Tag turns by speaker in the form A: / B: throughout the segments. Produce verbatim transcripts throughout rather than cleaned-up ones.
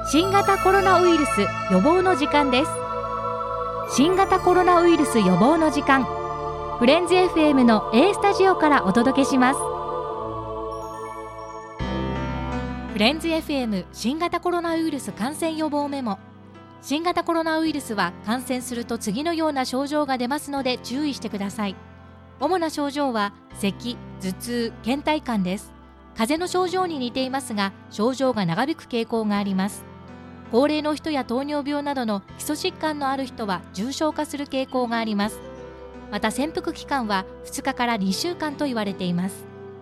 A: 新型コロナウイルス予防の時間です。新型コロナウイルス予防の時間、フレンズ エフエム の A スタジオからお届けします。フレンズ エフエム 新型コロナウイルス感染予防メモ。新型コロナウイルスは感染すると次のような症状が出ますので注意してください。主な症状は咳、頭痛、倦怠感です。風邪の症状に似ていますが、症状が長引く傾向があります。高齢の人や糖尿病などの基礎疾患のある人は重症化する傾向があります。また潜伏期間はふつかからにしゅうかんと言われています。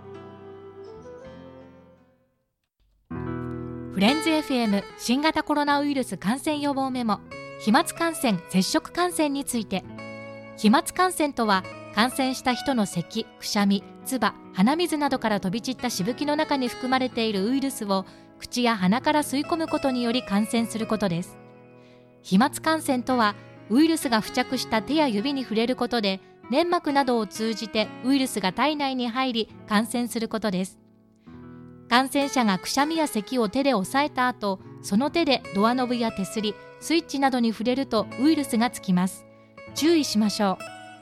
A: フレンズ エフエム 新型コロナウイルス感染予防メモ、飛沫感染・接触感染について。飛沫感染とは、感染した人の咳、くしゃみ、唾、鼻水などから飛び散ったしぶきの中に含まれているウイルスを口や鼻から吸い込むことにより感染することです。飛沫感染とは、ウイルスが付着した手や指に触れることで、粘膜などを通じてウイルスが体内に入り感染することです。感染者がくしゃみや咳を手で押さえた後、その手でドアノブや手すり、スイッチなどに触れるとウイルスがつきます。注意しましょう。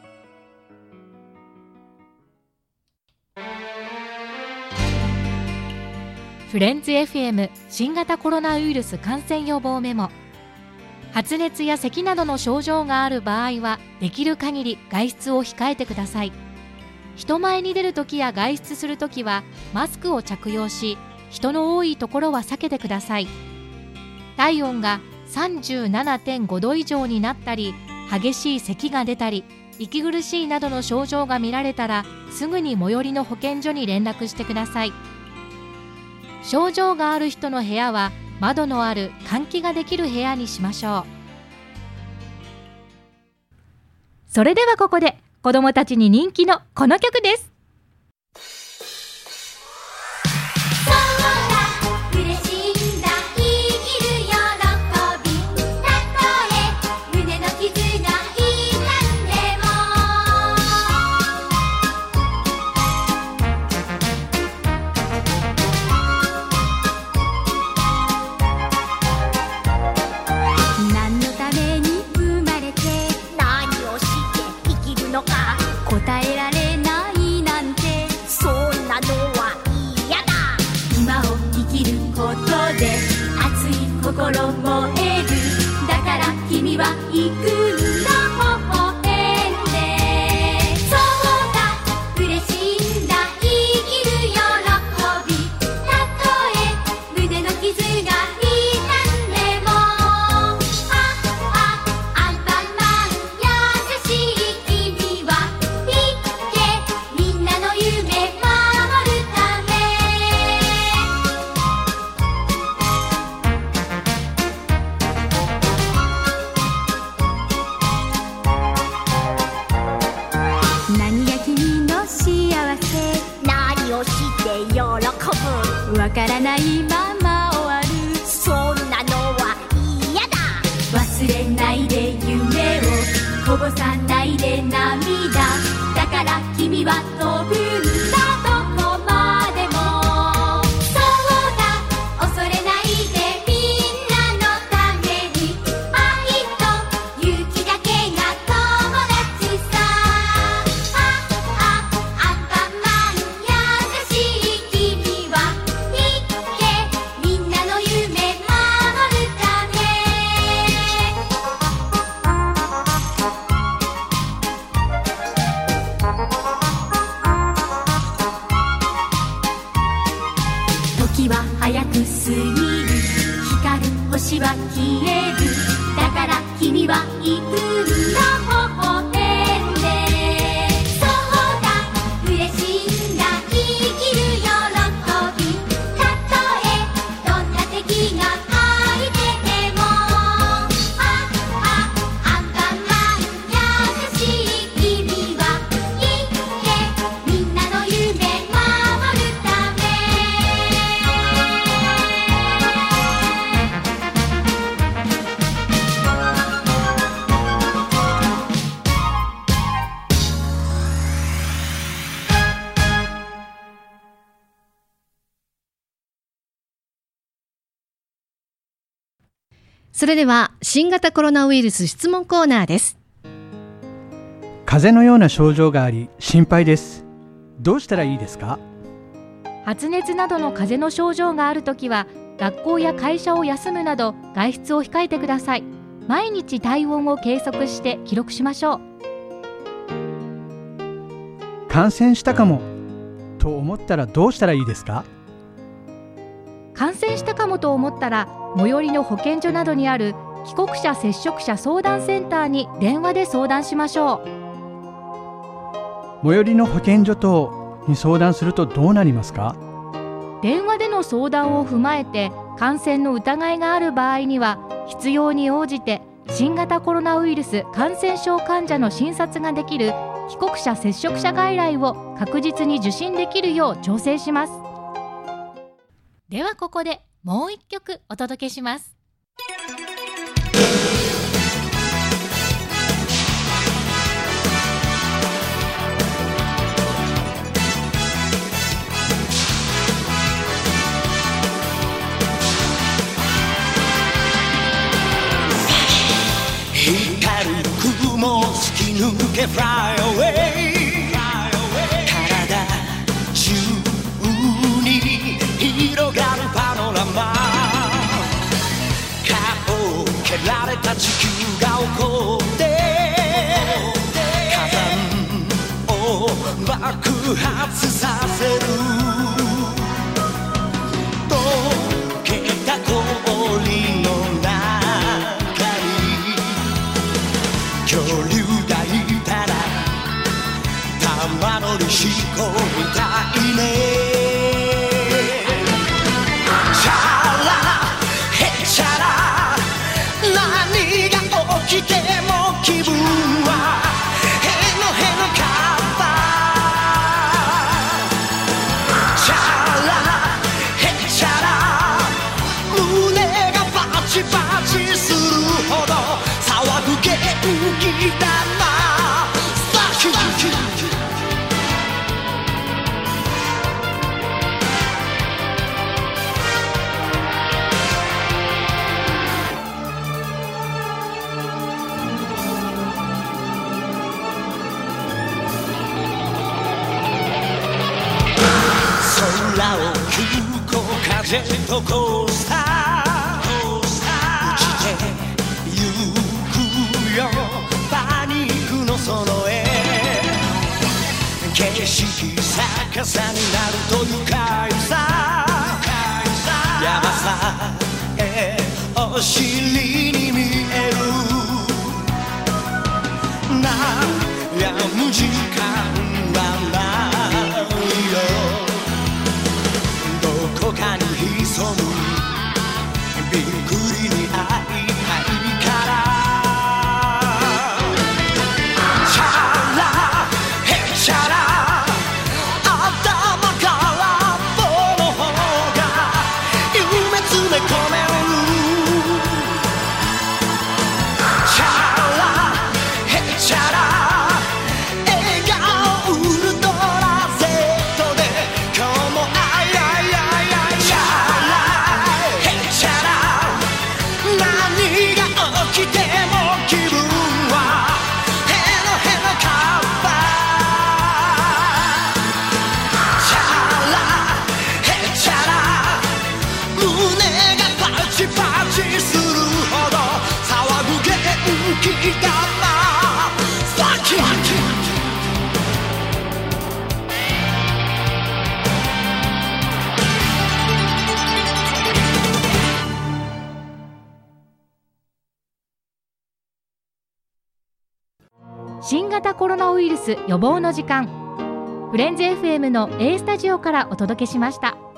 A: フレンズ エフエム 新型コロナウイルス感染予防メモ。発熱や咳などの症状がある場合は、できる限り外出を控えてください。人前に出るときや外出するときはマスクを着用し、人の多いところは避けてください。体温が さんじゅうななてんご 度以上になったり、激しい咳が出たり、息苦しいなどの症状が見られたら、すぐに最寄りの保健所に連絡してください。症状がある人の部屋は窓のある換気ができる部屋にしましょう。それではここで子どもたちに人気のこの曲です。
B: 心燃える、だから君は行くんだ、微笑んで。そうだ、嬉しいんだ、生きる喜び。たとえ胸の傷が痛んでも、ああアンパンマン優しい君は言ってみんなの夢守るため。わからないまま終わる、そんなのは嫌だ。忘れないで夢を、こぼさないで涙。だから君は飛ぶんだ、どこまでも。そうだ、恐れないでみんなのために。愛と勇気だけが友達さ。ああアンパンマン優しい君はみんなの夢守るため。時は早く過ぎる、光る星は消える。だから君は行くんだ、微笑んで。そうだ、嬉しいんだ、生きる喜び。たとえどんな敵が相手でも、ああアンパンマン優しい君は言ってみんなの夢守るため。
C: それでは新型コロナウイルス質問コーナーです。
D: 風邪のような症状があり心配です。どうしたらいいですか？
A: 発熱などの風邪の症状があるときは、学校や会社を休むなど外出を控えてください。毎日体温を計測して記録しましょう。
D: 感染したかもと思ったらどうしたらいいですか？
A: 感染したかもと思ったら、最寄りの保健所などにある帰国者接触者相談センターに電話で相談しましょう。
D: 最寄りの保健所等に相談するとどうなりますか？
A: 電話での相談を踏まえて、感染の疑いがある場合には必要に応じて新型コロナウイルス感染症患者の診察ができる帰国者接触者外来を確実に受診できるよう調整します。ではここでもう一曲お届けします。
E: 光る雲突き抜け Fly away 体中に広がるパノラマ、顔を蹴られた地球が起こって火山を爆発させる、溶けた氷の中に恐竜がいたら玉乗りしこみたいね。チャラヘチャラ何が起きても気分はへのへのかった。チャラヘチャラ胸がバチバチするほど騒ぐ元気だな。スターキュー空を急行かジェットコースター落ちてゆくよパニックのその絵、景色逆さになると愉快さ、ヤバさえお尻に見える、悩む時間はないよ、どこかに潜むびっくりに会いたいから。チャラヘチャラ頭から棒の方が夢詰め込める。チャラヘチャラ笑顔ウルトラ Z で今日もアイアイアイアイ。チャラヘチャラ何が起きても気分はヘロヘロカッパ。チャラヘチャラ胸がパチパチするほど騒ぐ元気だな。ファッキー
A: 新型コロナウイルス予防の時間、フレンズ エフエム の A スタジオからお届けしました。